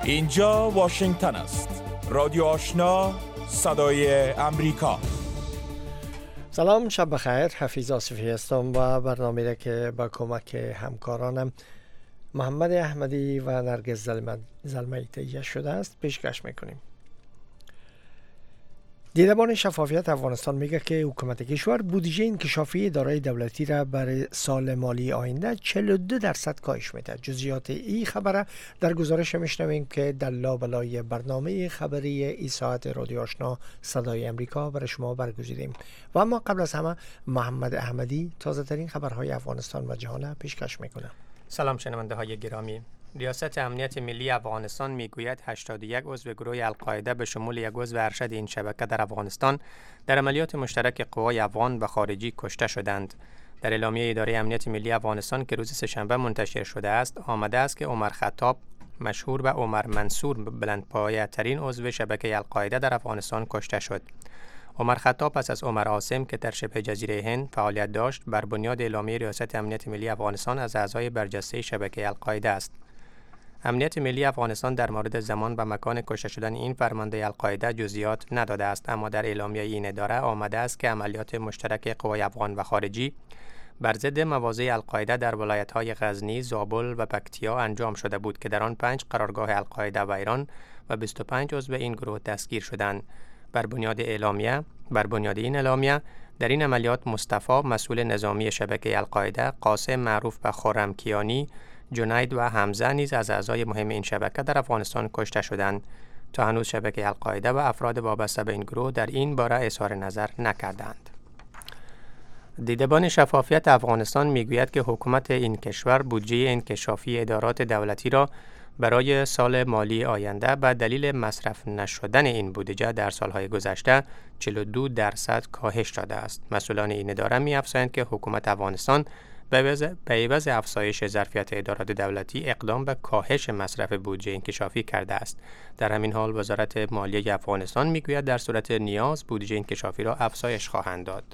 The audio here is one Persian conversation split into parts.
اینجا واشنگتن است. رادیو آشنا، صدای امریکا. سلام، شب بخیر. حفیظ آصفی هستم و برنامه را که با کمک همکارانم محمد احمدی و نرگس زلمه‌ای تهیه شده است پیشکش میکنیم. دیدبان شفافیت افغانستان میگه که حکومت کشور بودجه انکشافی اداره دولتی را برای سال مالی آینده 42% کاهش میده. جزئیات این خبره در گزارش میشنویم که در لابلای برنامه خبری ای ساعت رادیو آشنا صدای امریکا برای شما برگزیدیم. و اما قبل از همه محمد احمدی تازه ترین خبرهای افغانستان و جهان پیشکش میکنه. سلام شنونده های گرامی. ریاست امنیت ملی افغانستان میگوید 81 عضو گروه القاعده به شمول یک عضو ارشد این شبکه در افغانستان در عملیات مشترک قوای افغان و خارجی کشته شدند. در اعلامیه اداره امنیت ملی افغانستان که روز سه‌شنبه منتشر شده است آمده است که عمر خطاب مشهور به عمر منصور بلندپایه ترین عضو شبکه القاعده در افغانستان کشته شد. عمر خطاب پس از عمر عاصم که در شبه جزیره هند فعالیت داشت بر بنیاد اعلامیه ریاست امنیت ملی افغانستان از اعضای برجسته شبکه القاعده است. امنیت ملی افغانستان در مورد زمان و مکان کشته شدن این فرمانده القاعده جزئیات نداده است، اما در اعلامیه این اداره آمده است که عملیات مشترک قوای افغان و خارجی بر ضد مواضع القاعده در ولایت‌های غزنی، زابل و پکتیا انجام شده بود که در آن 5 قرارگاه القاعده و ایران و 25 عضو این گروه دستگیر شدند. بر بنیاد این اعلامیه در این عملیات مصطفی مسئول نظامی شبکه القاعده، قاسم معروف به خرم کیانی، جنید و حمزه نیز از اعضای مهم این شبکه در افغانستان کشته شدند. تا هنوز شبکه القاعده و افراد وابسته به این گروه در این باره اظهار نظر نکردند. دیدبان شفافیت افغانستان میگوید که حکومت این کشور بودجه انکشافی ادارات دولتی را برای سال مالی آینده به دلیل مصرف نشدن این بودجه در سالهای گذشته 42% کاهش داده است. مسئولان این اداره می‌افزایند که حکومت افغانستان به عوض افزایش ظرفیت ادارات دولتی اقدام به کاهش مصرف بودجه انکشافی کرده است. در همین حال وزارت مالیه افغانستان میگوید در صورت نیاز بودجه انکشافی را افزایش خواهند داد.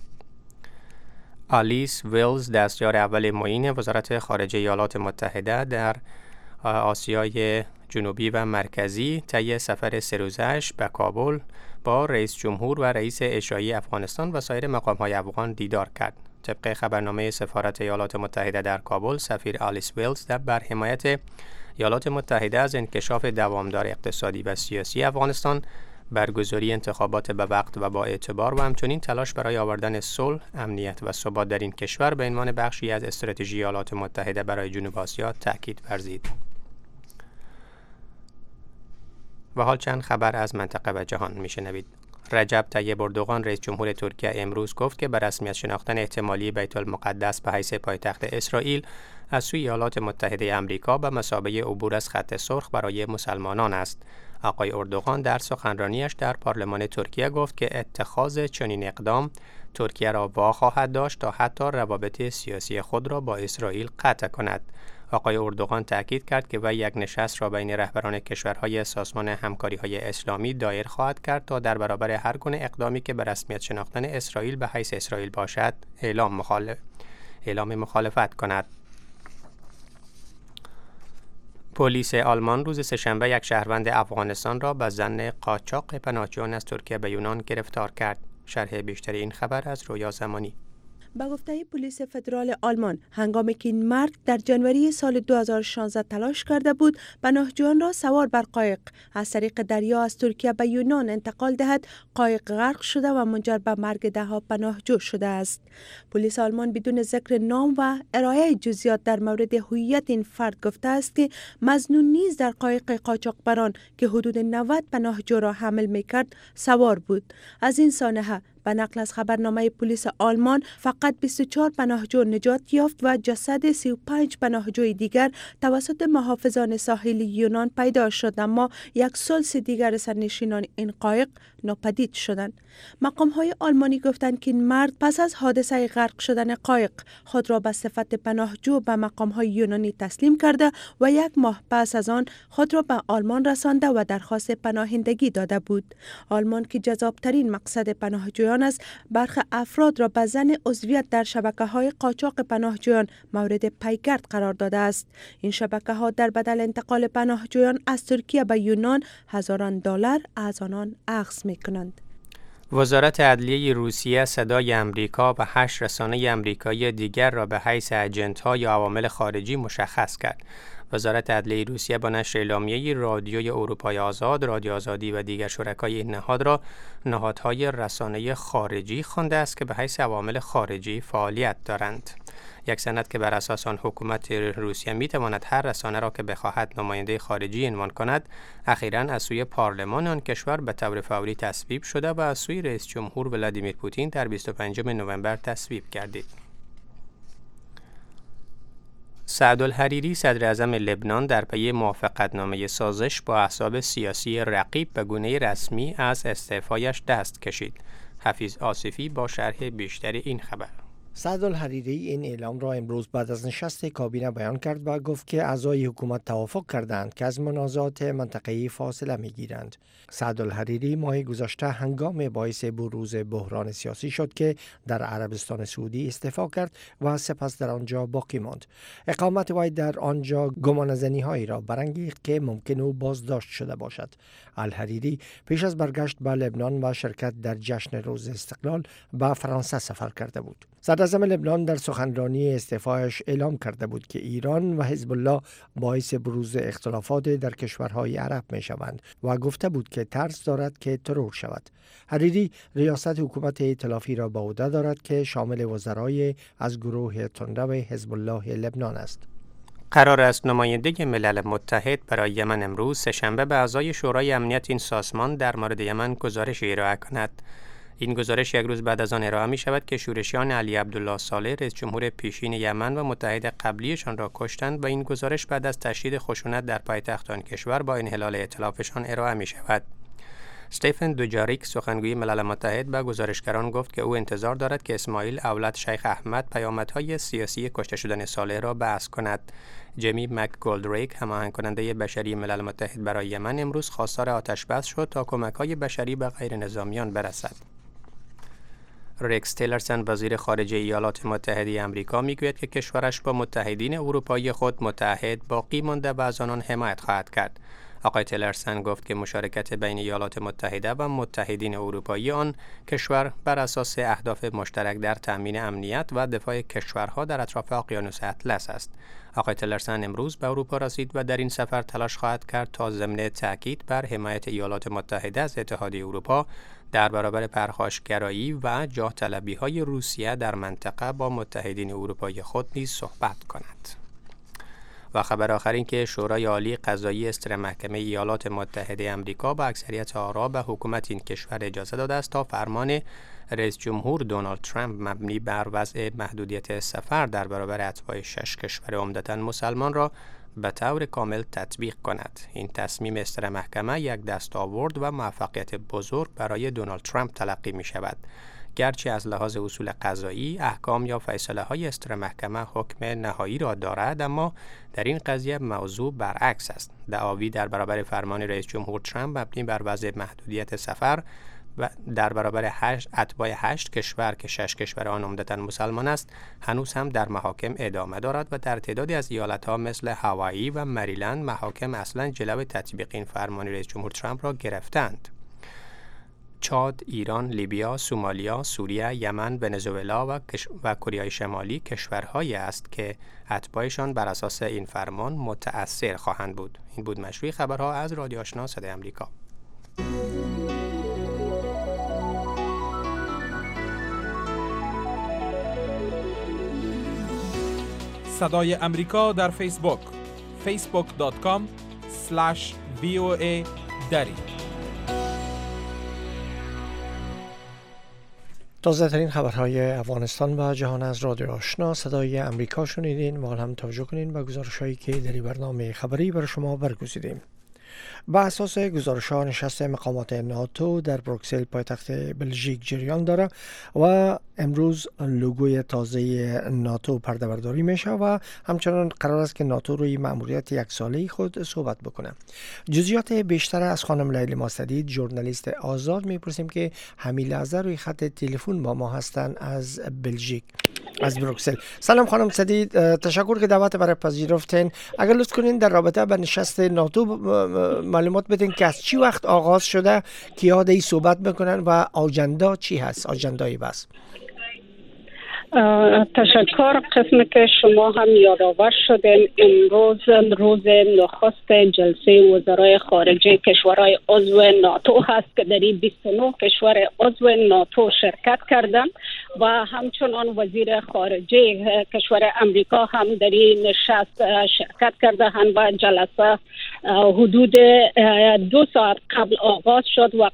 آلیس ویلز دستیار اول معین وزارت خارجه ایالات متحده در آسیای جنوبی و مرکزی طی سفر 3 روزه‌اش به کابل با رئیس جمهور و رئیس اجرایی افغانستان و سایر مقام‌های افغان دیدار کرد. طبق خبرنامه سفارت ایالات متحده در کابل، سفیر آلیس ویلز بر حمایت ایالات متحده از انکشاف دوامدار اقتصادی و سیاسی افغانستان، برگزاری انتخابات به وقت و با اعتبار و همچنین تلاش برای آوردن صلح، امنیت و ثبات در این کشور به عنوان بخشی از استراتژی ایالات متحده برای جنوب آسیا تاکید ورزید. و حال چند خبر از منطقه و جهان میشنوید. رجب طیب اردوغان رئیس جمهور ترکیه امروز گفت که بر رسمیت شناختن احتمالی بیت المقدس به حیث پایتخت اسرائیل از سوی ایالات متحده آمریکا به مثابه عبور از خط سرخ برای مسلمانان است. آقای اردوغان در سخنرانیش در پارلمان ترکیه گفت که اتخاذ چنین اقدام ترکیه را واخواهد داشت تا حتی روابط سیاسی خود را با اسرائیل قطع کند. آقای اردوغان تاکید کرد که وی یک نشست را بین رهبران کشورهای سازمان همکاری‌های اسلامی دایر خواهد کرد تا در برابر هر گونه اقدامی که به رسمیت شناختن اسرائیل به حیث اسرائیل باشد اعلام مخالفت کند. پلیس آلمان روز سه‌شنبه یک شهروند افغانستان را به ظن قاچاق پناهجویان از ترکیه به یونان گرفتار کرد. شرح بیشتر این خبر از رویا زمانی. به گفته پلیس فدرال آلمان، هنگامی که این مرد در جنوری سال 2016 تلاش کرده بود پناهجویان را سوار بر قایق از طریق دریا از ترکیه به یونان انتقال دهد، قایق غرق شده و منجر به مرگ ده‌ها پناهجو شده است. پلیس آلمان بدون ذکر نام و ارائه جزئیات در مورد هویت این فرد گفته است که مظنون نیز در قایق قاچاقبران که حدود 90 پناهجو را حمل می‌کرد سوار بود. از این سانحه به نقل از خبرنامه پلیس آلمان فقط 24 پناهجو نجات یافت و جسد 35 پناهجوی دیگر توسط محافظان ساحلی یونان پیدا شد، اما یک ثلث دیگر سرنشینان این قایق ناپدید شدند. مقام‌های آلمانی گفتند که این مرد پس از حادثه غرق شدن قایق خود را به صفت پناهجو به مقام‌های یونانی تسلیم کرده و 1 ماه پس از آن خود را به آلمان رسانده و درخواست پناهندگی داده بود. آلمان که جذاب‌ترین مقصد پناهجویان پناهجویان است برخی افراد را به ظن عضویت در شبکه‌های قاچاق پناهجویان مورد پیگرد قرار داده است. این شبکه‌ها در بدل انتقال پناهجویان از ترکیه به یونان هزاران دلار از آنان اخذ می‌کنند. وزارت عدلیه روسیه صدای امریکا و 8 رسانه امریکایی دیگر را به حیث اجنت‌ها یا عوامل خارجی مشخص کرد. وزارت عدلیه روسیه با نشر اعلامیه‌ای رادیوی اروپای آزاد، رادیو آزادی و دیگر شرکای این نهاد را نهادهای رسانه خارجی خوانده است که به حیث عوامل خارجی فعالیت دارند. یک سند که بر اساس آن حکومت روسیه می‌تواند هر رسانه را که بخواهد نماینده خارجی عنوان کند، اخیراً از سوی پارلمان آن کشور به طور فوری تصویب شده و از سوی رئیس جمهور ولادیمیر پوتین در 25 نوامبر تصویب گردید. سعد الحریری صدر اعظم لبنان در پی موافقتنامه سازش با احزاب سیاسی رقیب به گونه رسمی از استعفایش دست کشید. حفیظ آصفی با شرح بیشتر این خبر. سعد الحریری این اعلام را امروز بعد از نشست کابینه بیان کرد و گفت که اعضای حکومت توافق کردند که از منازعات منطقه‌ای فاصله می‌گیرند. سعد الحریری ماه گذشته هنگام باعث بروز بحران سیاسی شد که در عربستان سعودی استعفا کرد و سپس در آنجا باقی ماند. اقامت وی در آنجا گمانه‌زنی‌هایی را برانگیخت که ممکن او بازداشت شده باشد. الحریری پیش از برگشت به لبنان و شرکت در جشن روز استقلال به فرانسه سفر کرده بود. صدر اعظم لبنان در سخنرانی استعفایش اعلام کرده بود که ایران و حزب الله باعث بروز اختلافات در کشورهای عرب می شوند و گفته بود که ترس دارد که ترور شود. حریری ریاست حکومت ائتلافی را به عهده دارد که شامل وزرای از گروه تندرو حزب الله لبنان است. قرار است نماینده ملل متحد برای یمن امروز سه‌شنبه به اعضای شورای امنیت این سازمان در مورد یمن گزارش ارائه کند. این گزارش یک روز بعد از آن ارائه می شود که شورشیان علی عبدالله صالح رئیس جمهور پیشین یمن و متحد قبلیشان را کشتند و این گزارش بعد از تشدید خشونت در پایتخت آن کشور با انحلال ائتلافشان ارائه می شود. استفن دوجاریک سخنگوی ملل متحد به گزارشگران گفت که او انتظار دارد که اسماعیل اولاد شیخ احمد پیامدهای سیاسی کشته شدن صالح را بحث کند. جمی مک گولدریک هماهنگ کننده بشری ملل متحد برای یمن امروز خواستار آتش‌بس شد تا کمک‌های بشری به غیر نظامیان برسد. ریکس تیلرسن وزیر خارجه ایالات متحده آمریکا میگوید که کشورش با متحدین اروپایی خود متحد باقی مانده و از آنان حمایت خواهد کرد. آقای تیلرسن گفت که مشارکت بین ایالات متحده و متحدین اروپایی آن کشور بر اساس اهداف مشترک در تأمین امنیت و دفاع کشورها در اطراف اقیانوس اطلس است. آقای تیلرسن امروز به اروپا رسید و در این سفر تلاش خواهد کرد تا ضمن تأکید بر حمایت ایالات متحده از اتحادیه اروپا در برابر پرخاشگرایی و جاه طلبی‌های روسیه در منطقه با متحدین اروپایی خود نیز صحبت کند. و خبر آخر این که شورای عالی قضایی اصدر محکمه ایالات متحده آمریکا با اکثریت آرا به حکومت این کشور اجازه داده است تا فرمان رئیس جمهور دونالد ترامپ مبنی بر وضع محدودیت سفر در برابر اتباع 6 کشور عمدتاً مسلمان را به طور کامل تطبیق کند. این تصمیم اصدر محکمه یک دستاورد و موفقیت بزرگ برای دونالد ترامپ تلقی می شود. گرچه از لحاظ اصول قضایی احکام یا فیصله های اصدر محکمه حکم نهایی را دارد، اما در این قضیه موضوع برعکس است. دعاوی در برابر فرمان رئیس جمهور ترامپ مبنی بر وضع محدودیت سفر و در برابر اتباع 8 کشور که 6 کشور آن عمدتاً مسلمان است هنوز هم در محاکم ادامه دارد و در تعدادی از ایالت‌ها مثل هاوایی و مریلند محاکم اصلاً جلو تطبیق این فرمان رئیس جمهور ترامپ را گرفتند. چاد، ایران، لیبیا، سومالیا، سوریه، یمن، ونزوئلا و کره شمالی کشورهایی است که اتباعشان بر اساس این فرمان متأثر خواهند بود. این بود مشروع خبرها از رادیو آشنا صدای آمریکا. صدای امریکا در فیسبوک facebook.com/VOA دری. تازه ترین خبرهای افغانستان و جهان از رادیو آشنا صدای امریکا شنیدین و هم توجه کنین و گزارش‌هایی که در این برنامه خبری برای شما برگزیدیم. به اساس گزارش‌ها نشست مقامات ناتو در بروکسل پایتخت بلژیک جریان داره و امروز لوگوی تازه ناتو پرده‌برداری میشه و همچنان قرار است که ناتو روی مأموریت یک ساله خود صحبت بکنه. جزئیات بیشتر از خانم لیلی ماسدید ژورنالیست آزاد میپرسیم که همین لحظه روی خط تلفن با ما هستند از بلژیک، از بروکسل. سلام خانم سدید، تشکر که دعوت برای پذیرفتین. اگر لطف کنین در رابطه با نشست ناتو معلومات بدین که از چی وقت آغاز شده، کیا دی صحبت میکنن و آجندا چی هست، آجندای بس. تشکر. قسم که شما هم یادآور شدین امروز روز نخست جلسه وزرای خارجه کشورهای عضو ناتو هست که در 29 کشور عضو ناتو شرکت کردن و همچنان وزیر خارجه کشور امریکا هم در این نشست شرکت کردند و جلسه حدود 2 ساعت قبل آغاز شد و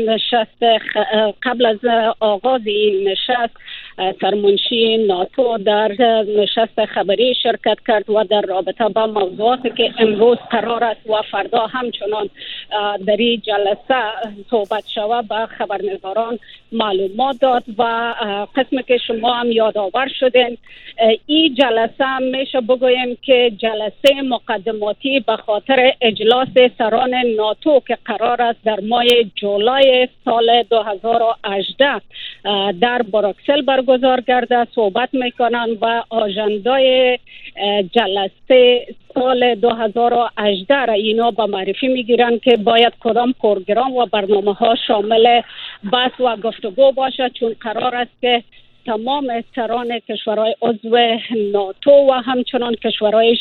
قبل از آغاز این نشست سرمنشی ناتو در نشست خبری شرکت کرد و در رابطه با موضوعاتی که امروز قرار است و فردا همچنان در این جلسه صحبت شود به خبرنگاران معلومات داد و قسمی که شما هم یادآور شدین این جلسه میشه بگویم که جلسه مقدماتی به خاطر اجلاس سران ناتو که قرار است در ماه جولای سال 2018 در بروکسل برگزار گردد صحبت میکنن و آژندای جلسه سال 2018 را اینا به معرفی میگیرن که باید کدام پروگرام و برنامه ها شامل بحث و گفتگو باشه، چون قرار است که تمام سران کشورهای عضو ناتو و همچنان کشورهای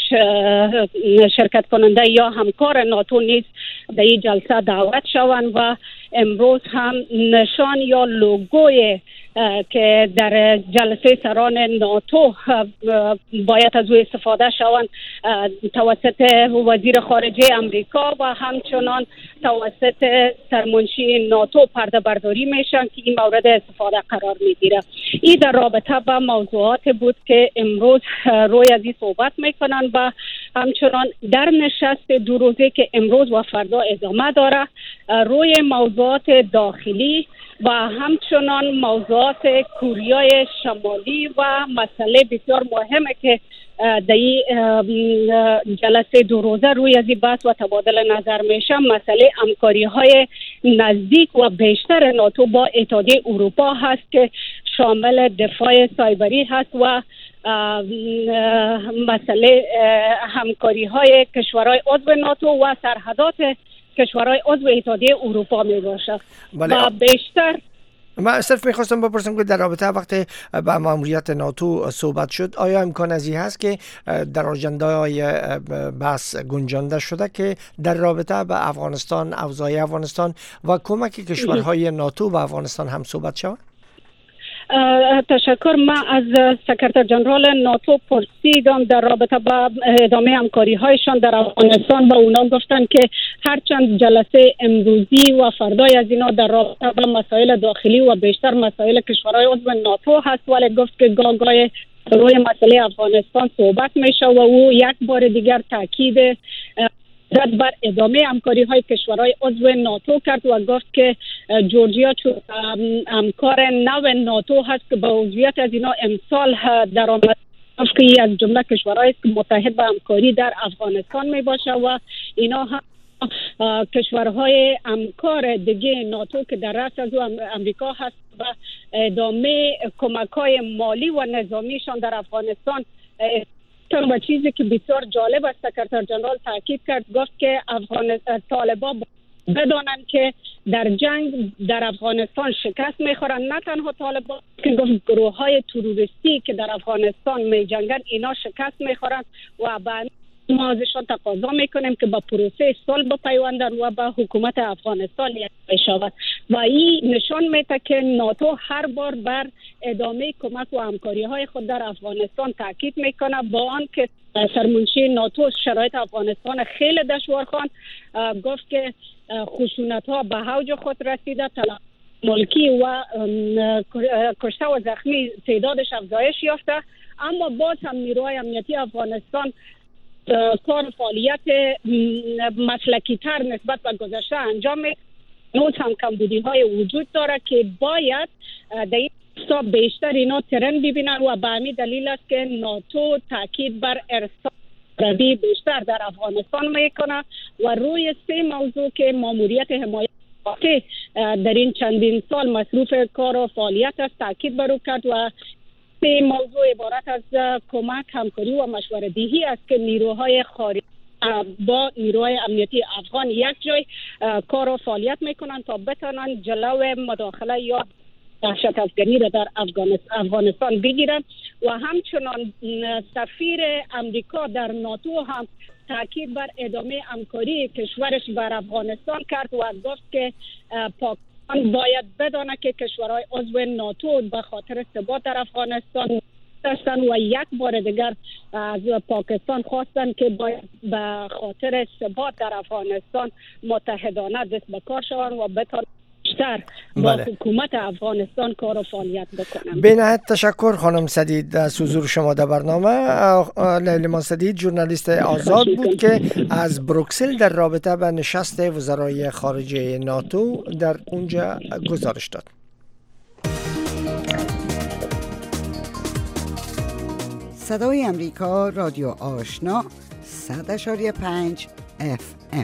شرکت کننده یا همکار ناتو نیز در این جلسه دعوت شوند و امروز هم نشان یا لوگوی که در جلسه سران ناتو باید از او استفاده شوند توسط وزیر خارجه امریکا و همچنان توسط سرمنشی ناتو پرده برداری میشن که این مورد استفاده قرار میگیره. این در رابطه با موضوعات بود که امروز روی از این صحبت میکنن و همچنان در نشست 2 روزه که امروز و فردا ادامه داره روی موضوعات داخلی و همچنان موضوعات کوریای شمالی و مسئله بسیار مهمه که در جلسه 2 روزه روی از این بحث و تبادل نظر میشه مسئله همکاری های نزدیک و بیشتر ناتو با اتحادیه اروپا هست که شامل دفاع سایبری هست و مسئله همکاری های کشورهای عضو ناتو و سرحدات کشورهای عضو اتحادیه اروپا می باشه. و بیشتر من صرف میخواستم بپرسم که در رابطه وقتی با مأموریت ناتو صحبت شد آیا امکان ازی هست که در آژنده‌های بحث گنجانده شده که در رابطه با افغانستان، اوضاع افغانستان و کمک کشورهای ناتو به افغانستان هم صحبت شود؟ تشکر. من از سکرتر جنرال ناتو پرسیدم در رابطه با ادامه همکاری هایشان در افغانستان و اونا گفتن که هرچند جلسه امروزی و فردای از اینا در رابطه با مسائل داخلی و بیشتر مسائل کشورهای عضو ناتو هست ولی گفت که گاهی روی مسئله افغانستان صحبت میشه و او یک بار دیگر تاکید رد بر ادامه همکاری های کشورهای عضو ناتو کرد و گفت که جورجیا چون همکار نو ناتو هست که به عضویت از اینا امسال در آمد که از جمله کشورهایی که متحد به همکاری در افغانستان می باشه و اینا هم کشورهای همکار دیگه ناتو که در رأس از امریکا هست و ادامه کمک های مالی و نظامیشان در افغانستان. و چیزی که بسیار جالب است سکرتر جنرال تاکید کرد گفت که طالبان بدانند که در جنگ در افغانستان شکست میخورن، نه تنها طالبان که گفت گروه های تروریستی که در افغانستان میجنگن اینا شکست میخورن و ما ازشان تقاضا میکنیم که با پروسه صلح بپیوندن و با حکومت افغانستان یک شود و این نشان میده که ناتو هر بار بر ادامه کمک و همکاری های خود در افغانستان تاکید میکنه با آن که سرمنشی ناتو شرایط افغانستان خیلی دشوارخوان گفت که خشونت ها به اوج خود رسیده، تلف ملکی و کشته و زخمی تعدادش افزایش یافته، اما باز هم نیروهای امنیتی افغانستان کار فعالیت مسلکی تر نسبت به گذشته انجام میده. نوز هم کمبودی های وجود داره که باید در این حساب بیشتر اینا ترن ببینن و به همین دلیل است که ناتو تاکید بر ارسال روی بیشتر در افغانستان میکنه و روی 3 موضوع که ماموریت حمایت در این چندین سال مصروف کار و فعالیت است تاکید بر او کرد و 3 موضوع عبارت از کمک، همکاری و مشورت دهی است که نیروهای خارجی با نیروهای امنیتی افغان یک جای کار و فعالیت میکنن تا بتونن جلو مداخله یا دهشت افغانی را در افغانستان بگیرن و همچنان سفیر امریکا در ناتو هم تاکید بر ادامه همکاری کشورش بر افغانستان کرد و گفت که پاکستان باید بدانه که کشورهای عضو ناتو به خاطر ثبات در افغانستان هستند و یک بار دیگر از پاکستان خواستند که باید به خاطر ثبات در افغانستان متحدانه دست به کار شوند و بتوانند بیشتر با حکومت افغانستان کار و فعالیت بکنند. به نهایت تشکر خانم سدید از حضور شما در برنامه. لیلیمان سدید ژورنالیست آزاد بود که از بروکسل در رابطه به نشست وزرای خارجه ناتو در اونجا گزارش داد. صدای امریکا، رادیو آشنا 100.5 FM.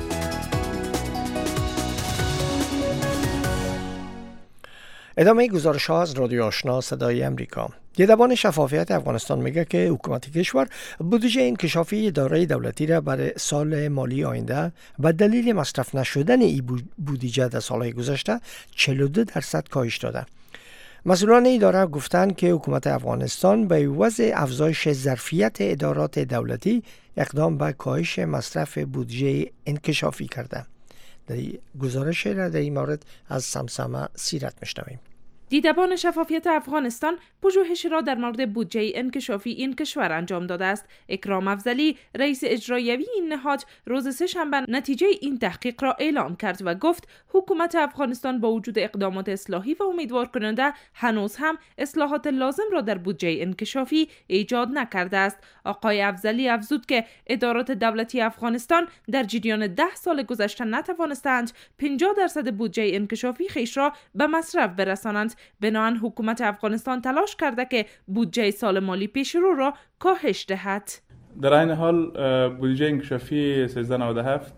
ادامه گزارش ها از رادیو آشنا صدای امریکا. دیدبان شفافیت افغانستان میگه که حکومت کشور بودجه انکشافی اداره دولتی را برای سال مالی آینده به دلیل مصرف نشدن این بودجه در سالهای گذشته 42% کاهش داده. مسئولان اداره گفتند که حکومت افغانستان به عوض افزایش ظرفیت ادارات دولتی اقدام به کاهش مصرف بودجه انکشافی کرده. در گزارش را در این مورد از سمسمه سیرت میشنویم. دیدبان شفافیت افغانستان پژوهش را در مورد بودجه انکشافی این کشور انجام داده است. اکرام افضلی رئیس اجرایوی این نهاد روز سه‌شنبه نتیجه این تحقیق را اعلام کرد و گفت حکومت افغانستان با وجود اقدامات اصلاحی و امیدوار کننده هنوز هم اصلاحات لازم را در بودجه انکشافی ایجاد نکرده است. آقای افضلی افزود که ادارات دولتی افغانستان در جریان 10 سال گذشته نتوانستند 50% بودجه انکشافی خیش را به مصرف برسانند. بنابراین حکومت افغانستان تلاش کرده که بودجه سال مالی پیش رو را کاهش دهد. در این حال بودجه انکشافی 1397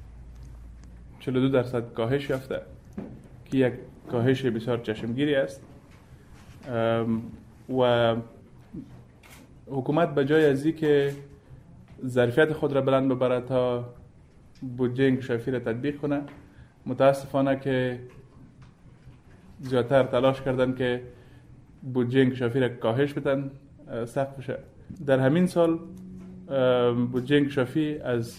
42% کاهش یافته که یک کاهش بسیار چشمگیری است و حکومت به جای از که ظرفیت خود را بلند ببرد تا بودجه انکشافی را تطبیق کنه، متاسفانه که زیادتر تلاش کردن که بودجه انکشافی را کاهش بدن، سقفش. در همین سال بودجه انکشافی از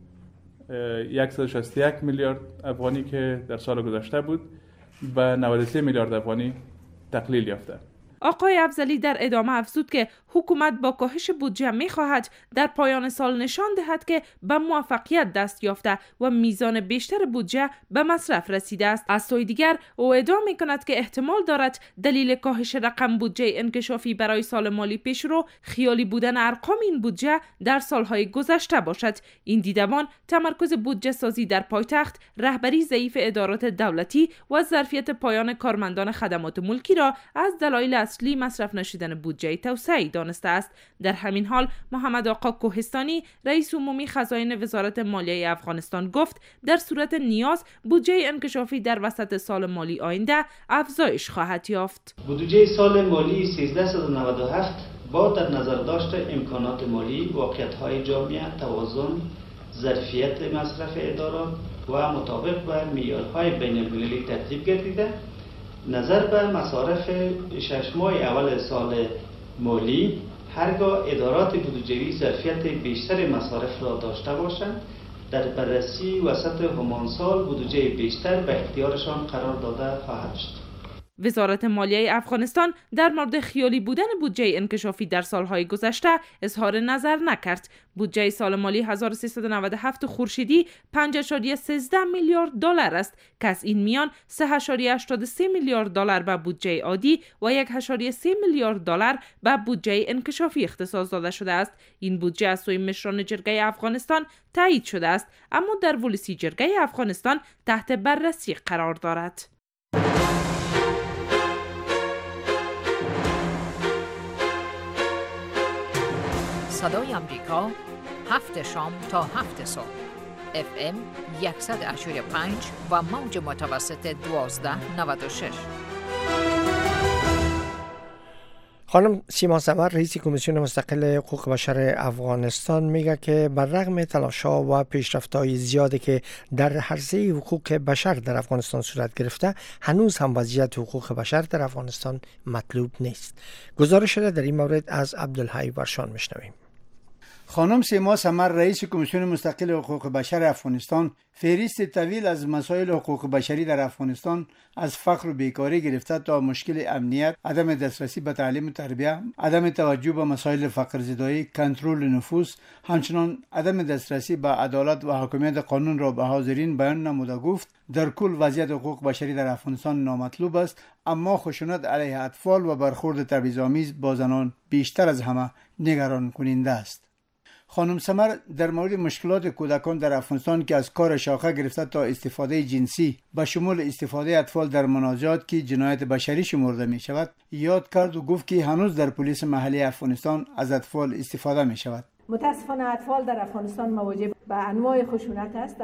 161 میلیارد افغانی که در سال گذشته بود به 93 میلیارد افغانی تقلیل یافته. آقای افضلی در ادامه افزود که حکومت با کاهش بودجه می‌خواهد در پایان سال نشان دهد که به موفقیت دست یافته و میزان بیشتر بودجه به مصرف رسیده است. از سوی دیگر او ادعا می‌کند که احتمال دارد دلیل کاهش رقم بودجه انکشافی برای سال مالی پیشرو خیالی بودن ارقام این بودجه در سالهای گذشته باشد. این دیدبان تمرکز بودجه سازی در پایتخت، رهبری ضعیف ادارات دولتی و ظرفیت پایان کارمندان خدمات ملکی را از دلایل اصلی مصرف نشدن بودجه توسعه‌ای دانسته است. در همین حال محمد آقا کوهستانی رئیس عمومی خزاین وزارت مالیه افغانستان گفت در صورت نیاز بودجه انکشافی در وسط سال مالی آینده افزایش خواهد یافت. بودجه سال مالی 1397 با در نظر داشت امکانات مالی، واقعیت‌های جامعه، توازن، ظرفیت مصرف ادارات و مطابق با معیارهای بین‌المللی ترتیب گردیده، نظر به مصارف 6 ماه اول سال مالی هرگاه ادارات بودجه‌ای ظرفیت بیشتر مصارف را داشته باشند، در بررسی وسط همان سال بودجه بیشتر به اختیارشان قرار داده خواهد شد. وزارت مالیه افغانستان در مورد خیالی بودن بودجه انکشافی در سالهای گذشته اظهار نظر نکرد. بودجه سال مالی 1397 خورشیدی 5.13 میلیارد دلار است که از این میان 3.83 میلیارد دلار به بودجه عادی و 1.3 میلیارد دلار به بودجه انکشافی اختصاص داده شده است. این بودجه از سوی مشران جرگه افغانستان تایید شده است، اما در ولسی جرگه افغانستان تحت بررسی قرار دارد. صدای امریکا 7 شام تا 7 صبح FM 100.5 و موج متوسط 1296. خانم سیما سمر رئیس کمیسیون مستقل حقوق بشر افغانستان میگه که بر رغم تلاش‌ها و پیشرفت‌های زیادی که در حوزه حقوق بشر در افغانستان صورت گرفته، هنوز هم وضعیت حقوق بشر در افغانستان مطلوب نیست. گزارش را در این مورد از عبدالحی ورشان میشنویم. خانم سیما سمر رئیس کمیسیون مستقل حقوق بشر افغانستان فهرست طویل از مسائل حقوق بشری در افغانستان از فقر و بیکاری گرفته تا مشکل امنیت، عدم دسترسی به تعلیم و تربیت، عدم توجه به مسائل فقرزدایی، کنترل نفوذ، همچنان عدم دسترسی به عدالت و حاکمیت قانون را به حاضرین بیان نموده گفت در کل وضعیت حقوق بشری در افغانستان نامطلوب است، اما خشونت علیه اطفال و برخورد تبعیض‌آمیز با زنان بیشتر از همه نگران کننده است. خانم سمر در مورد مشکلات کودکان در افغانستان که از کار شاخه گرفته تا استفاده جنسی به شمول استفاده اطفال در مناجات که جنایت بشری شمرده می شود یاد کرد و گفت که هنوز در پلیس محلی افغانستان از اطفال استفاده می شود. متاسفانه اطفال در افغانستان مواجه به انواع خشونت است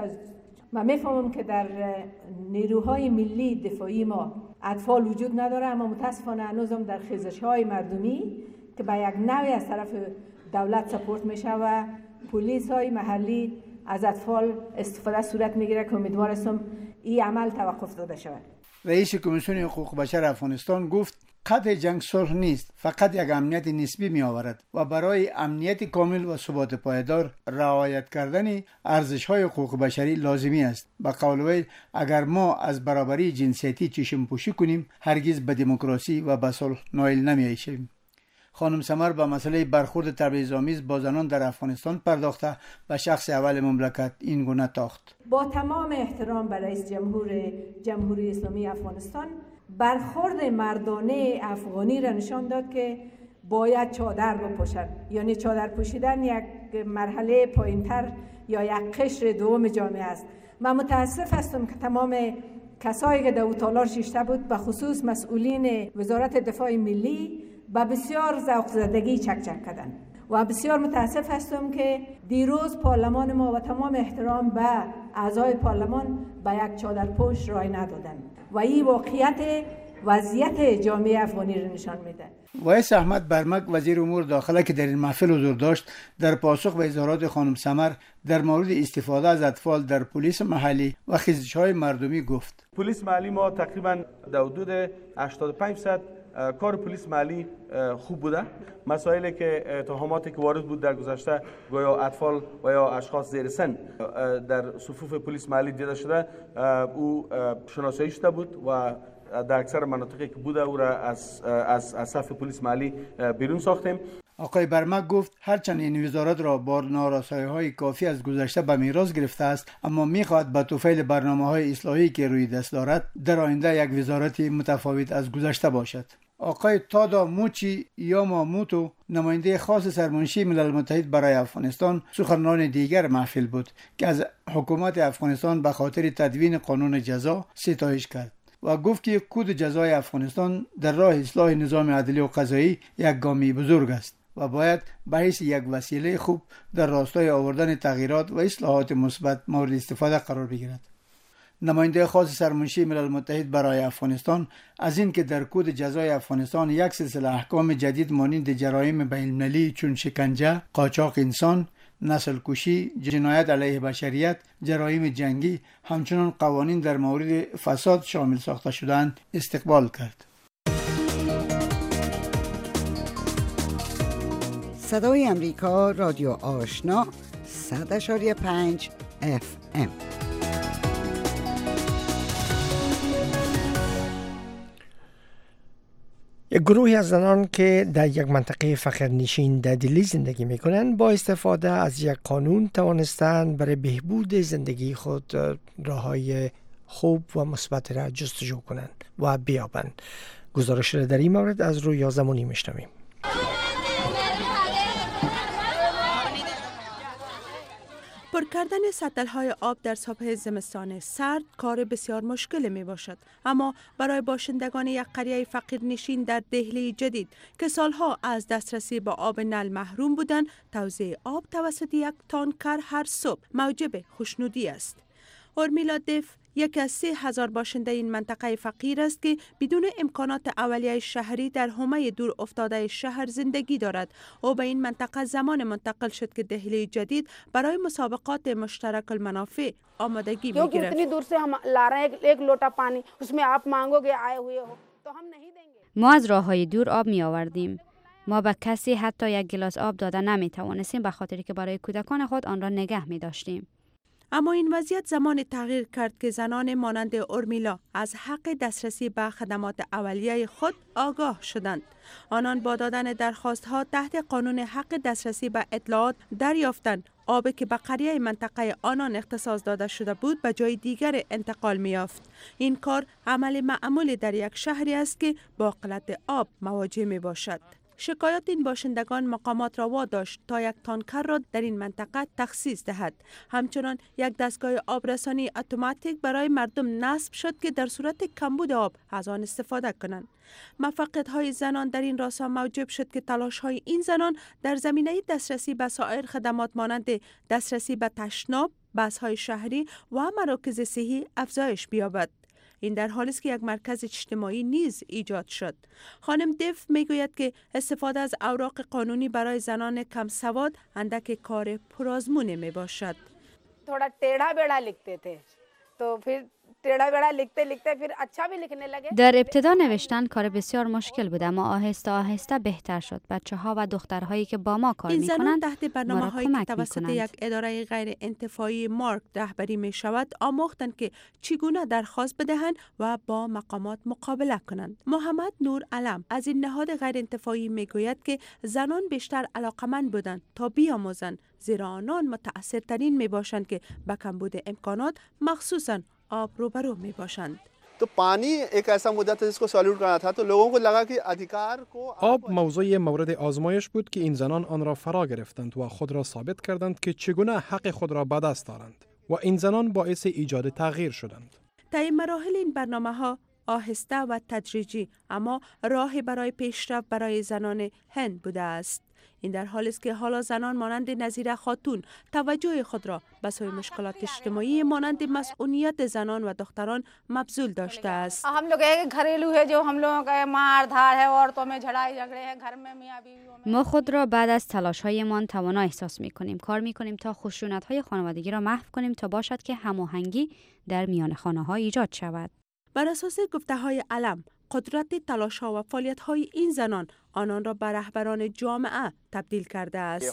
و میفهمم که در نیروهای ملی دفاعی ما اطفال وجود نداره، اما متاسفانه هنوزم در خیزش‌های مردمی که به یک نوعی از طرف دولت سپورت میشه و پلیس های محلی از اطفال استفاده صورت میگیره که امیدوار هستم این عمل توقف داده شود. رئیس کمیسیون حقوق بشر افغانستان گفت قطع جنگ صلح نیست، فقط یک امنیت نسبی می آورد و برای امنیت کامل و ثبات پایدار رعایت کردن ارزش های حقوق بشری لازمی است. به قول وی اگر ما از برابری جنسیتی چشم پوشی کنیم هرگز به دموکراسی و به صلح نائل نمی شویم. خانم سمر به مسئله برخورد تبعیض‌آمیز با زنان در افغانستان پرداخته و شخص اول مملکت این گونه تاخت. با تمام احترام به رئیس جمهوری اسلامی افغانستان، برخورد مردانه افغانی را نشان داد که باید چادر بپوشد، یعنی چادر پوشیدن یک مرحله پایینتر یا یک قشر دوم جامعه است. من متاسف هستم که تمام کسایی که در او تالار شیشته بود به خصوص مسئولین وزارت دفاع ملی با بسیار ذوق زدگی چک کردن و بسیار متاسف هستم که دیروز پارلمان ما و تمام احترام به اعضای پارلمان به یک چادرپوش رای ندادن و این واقعیت وضعیت جامعه افغانی را نشان میده. وایس احمد برمک وزیر امور داخله که در این محفل حضور داشت در پاسخ به اظهارات خانم سمر در مورد استفاده از اطفال در پلیس محلی و خیزش‌های مردمی گفت پلیس محلی ما تقریبا در حدود 85% کار پلیس محلی خوب بوده. مسائلی که اتهاماتی که وارد بود در گذشته گویا اطفال و یا اشخاص زیر سن در صفوف پلیس محلی دیده شده او شناسایی شده بود و در اکثر مناطقی که بوده او را از صف پلیس محلی بیرون ساختیم. آقای برمک گفت هرچند این وزارت را با نارسایی‌های کافی از گذشته به میراث گرفته است، اما می‌خواهد به طفیل برنامه‌های اصلاحی که روی دست دارد در آینده یک وزارت متفاوت از گذشته باشد. آقای تادا موچی یاماموتو نماینده خاص سرمنشی ملل متحد برای افغانستان سخنران دیگر محفل بود که از حکومت افغانستان به خاطر تدوین قانون جزا ستایش کرد و گفت که کد جزای افغانستان در راه اصلاح نظام عدلی و قضایی یک گام بزرگ است و باید به حیث یک وسیله خوب در راستای آوردن تغییرات و اصلاحات مثبت مورد استفاده قرار بگیرد. نماینده خاص سرمنشی ملل متحد برای افغانستان از این که در کد جزای افغانستان یک سلسله احکام جدید مانند جرایم بین‌المللی چون شکنجه، قاچاق انسان، نسل کشی، جنایت علیه بشریت، جرایم جنگی، همچنین قوانین در مورد فساد شامل ساخته شدند استقبال کرد. صدای امریکا رادیو آشنا 100.5 FM. یک گروهی از زنان که در یک منطقه فقیرنشین در دلی زندگی میکنند با استفاده از یک قانون توانستند برای بهبود زندگی خود راههای خوب و مثبت را جستجو کنند و بیابند. گزارش را در این مورد از رویا زمانی میشنویم. پر کردن سطل‌های آب در صبح زمستان سرد کار بسیار مشکل می باشد، اما برای باشندگان یک قریه فقیرنشین در دهلی جدید که سالها از دسترسی به آب نل محروم بودند، توزیع آب توسط یک تانکر هر صبح موجب خوشنودی است. اورمیلا دف یکی از 30,000 باشنده این منطقه فقیر است که بدون امکانات اولیه شهری در حومه دور افتاده شهر زندگی دارد. او به این منطقه زمان منتقل شد که دهلی جدید برای مسابقات مشترک المنافع آمادگی می‌گیرد. क्योंकि इतनी दूर से हम ला रहे हैं एक लोटा पानी, उसमें आप मांगोगे आए हुए हो तो हम नहीं देंगे. ما از راههای دور آب می آوردیم. ما به کسی حتی یک گلاس آب داده نمی توانستیم به خاطر که برای کودکان خود آن را نگه می داشتیم. اما این وضعیت زمان تغییر کرد که زنان مانند اورمیلا از حق دسترسی به خدمات اولیه خود آگاه شدند. آنان با دادن درخواست‌ها تحت قانون حق دسترسی به اطلاعات دریافتند آبی که به قریه منطقه آنان اختصاص داده شده بود به جای دیگر انتقال می‌یافت. این کار عمل معمولی در یک شهری است که با قلت آب مواجه می‌باشد. شکایات این باشندگان مقامات را واداشت تا یک تانکر را در این منطقه تخصیص دهد. همچنان یک دستگاه آبرسانی اتوماتیک برای مردم نصب شد که در صورت کمبود آب از آن استفاده کنند. موفقیت‌های زنان در این راستا موجب شد که تلاش‌های این زنان در زمینه دسترسی به سایر خدمات مانند دسترسی به تشناب، بس‌های شهری و مراکز صحی افزایش بیابد. این در حالی است که یک مرکز اجتماعی نیز ایجاد شد. خانم دف میگوید که استفاده از اوراق قانونی برای زنان کم سواد اندک کار پرآزمون می باشد. थोड़ा टेढ़ा बेड़ा लिखते थे तो फिर टेढ़ा बेड़ा लिखते लिखते फिर अच्छा भी लिखने लगे. در ابتدا نوشتن کار بسیار مشکل بود، اما آهسته آهسته بهتر شد. بچه‌ها و دخترهایی که با ما کار می‌کنند این زنان تحت برنامه‌هایی که توسط یک اداره غیر انتفاعی مارک رهبری می‌شود آموختند که چگونه درخواست بدهند و با مقامات مقابله کنند. محمد نور علم از این نهاد غیر انتفاعی می‌گوید که زنان بیشتر علاقمند بودند تا بیاموزند، زیرا آنان متأثرترین می‌باشند که با کمبود امکانات مخصوصاً آب روبرو می باشند. तो पानी एक ऐसा मुद्दा था जिसको सॉल्यूट करना था तो लोगों को लगा कि अधिकार को آب موضوع مورد آزمایش بود که این زنان آن را فرا گرفتند و خود را ثابت کردند که چگونه حق خود را به دست دارند و این زنان باعث ایجاد تغییر شدند. طی مراحل این برنامه‌ها آهسته و تدریجی اما راهی برای پیشرفت برای زنان هند بوده است. این در حالی است که حالا زنان مانند نظیره خاتون توجه خود را به سوی مشکلات اجتماعی مانند مسئولیت زنان و دختران مبذول داشته است. हम लोग एक घरेलू है जो हम लोगों का मार धार है औरतों में झड़ाई झगड़े हैं घर में मियां बीवियों में. ما خود را بعد از تلاش‌هایمان توانا احساس می‌کنیم. کار می‌کنیم تا خشونت‌های خانوادگی را محو کنیم تا باشد که هماهنگی در میان خانه‌ها ایجاد شود. بر اساس گفته‌های علم، قدرت تلاش‌ها و فعالیت‌های این زنان آنان را به رهبران جامعه تبدیل کرده است.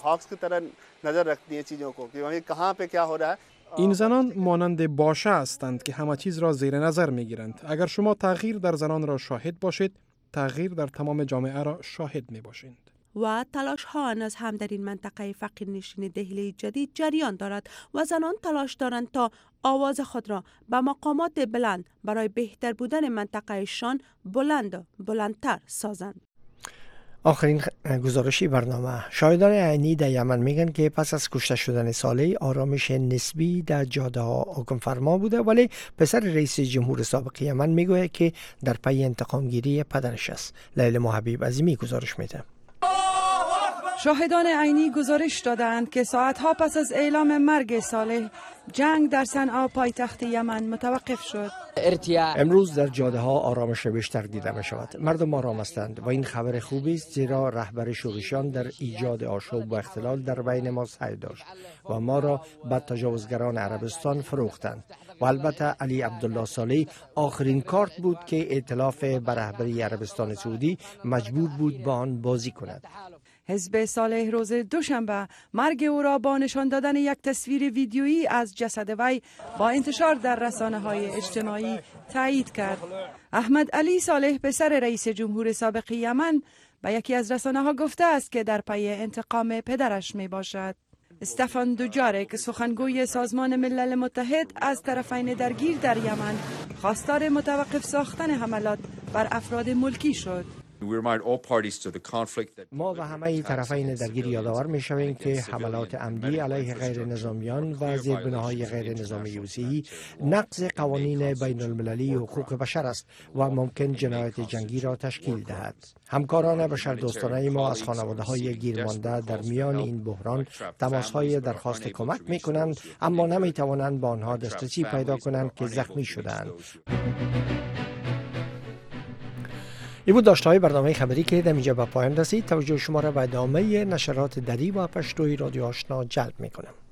این زنان مانند باشه هستند که همه چیز را زیر نظر می‌گیرند. اگر شما تغییر در زنان را شاهد باشید، تغییر در تمام جامعه را شاهد می‌باشید. و تلاش‌ها هنوز هم در این منطقه فقیرنشین دهلی جدید جریان دارد و زنان تلاش دارند تا آواز خود را به مقامات بلند برای بهتر بودن منطقهشان بلند و بلندتر سازند. آخرین گزارشی برنامه. شاهدان عینی در یمن میگن که پس از کشته شدن صالح آرامش نسبی در جاده ها حکم فرما بوده، ولی پسر رئیس جمهور سابق یمن میگوید که در پی انتقام گیری پدرش است. لیل محبیب از این گزارش میده. شاهدان عینی گزارش دادند که ساعتها پس از اعلام مرگ صالح جنگ در صنعا پایتخت یمن متوقف شد. امروز در جاده ها آرامش بیشتر دیده می شود. مردم آرام هستند و این خبر خوبی است، زیرا رهبر شورشیان در ایجاد آشوب و اختلال در بین ما سعی داشت و ما را به تجاوزگران عربستان فروختند. و البته علی عبدالله صالح آخرین کارت بود که ائتلاف به رهبری عربستان سعودی مجبور بود با آن بازی کند. حزب صالح روز دوشنبه مرگ او را با نشان دادن یک تصویر ویدیویی از جسد وی با انتشار در رسانه‌های اجتماعی تایید کرد. احمد علی صالح پسر رئیس جمهور سابق یمن به یکی از رسانه‌ها گفته است که در پی انتقام پدرش می باشد. استفان دوجارک سخنگوی سازمان ملل متحد از طرفین درگیر در یمن خواستار متوقف ساختن حملات بر افراد ملکی شد. ما و همه طرفین درگیر یادآور می‌شویم که حملات عمدی علیه غیر نظامیان و زیربناهای غیر نظامی حوثی نقض قوانین بین المللی حقوق بشر است و ممکن جنایت جنگی را تشکیل دهد. همکاران بشردوستانه ما از خانواده‌های گیرمانده در میان این بحران تماس‌های درخواست کمک می‌کنند، اما نمی‌توانند با آنها دسترسی پیدا کنند که زخمی شده‌اند. این بود داشته‌های برنامه خبری که در اینجا به پایان رسید. توجه شما را به ادامه نشرات دری و پشتوی رادیو آشنا جلب می‌کنم.